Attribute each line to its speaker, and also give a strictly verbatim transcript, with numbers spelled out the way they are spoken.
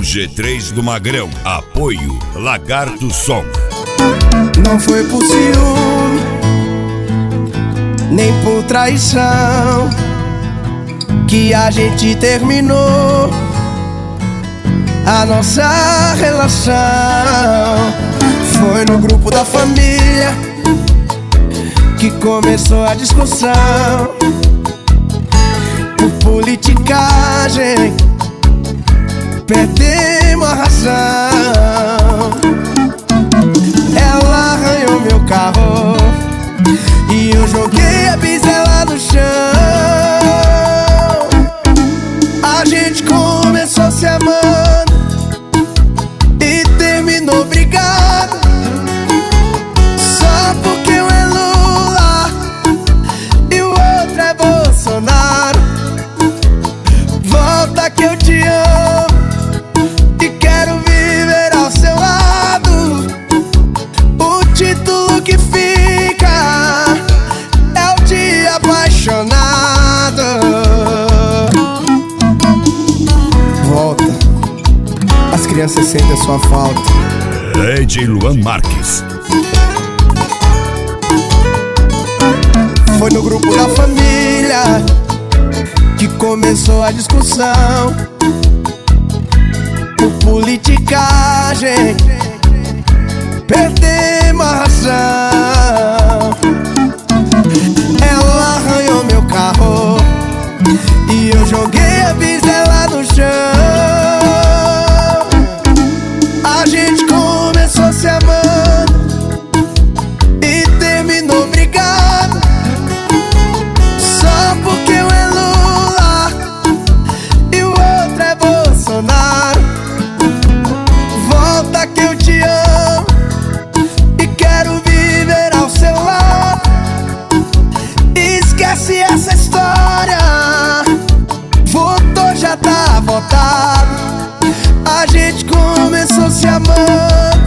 Speaker 1: G três do Magrão. Apoio Lagarto Som.
Speaker 2: Não foi por ciúme, nem por traição que a gente terminou a nossa relação. Foi no grupo da família que começou a discussão. Por politicagem perdemos a razão. Ela arranhou meu carro e eu joguei a bisela no chão. A gente começou se amando e terminou brigado, só porque um é Lula e o outro é Bolsonaro. Volta que eu te amo e quero viver ao seu lado. O título que fica é o de apaixonado. Volta, as crianças sentem a sua falta.
Speaker 1: D J Luan Marques.
Speaker 2: Foi no grupo da família que começou a discussão. Por politicagem perdemos a razão. Ela arranhou meu carro e eu joguei a bisela no chão. A gente começou se amando e terminou brigado, só porque um é Lula e o outro é Bolsonaro. Volta que eu te amo e quero viver ao seu lado. Esquece essa história, votou, já tá votado. A gente começou se amando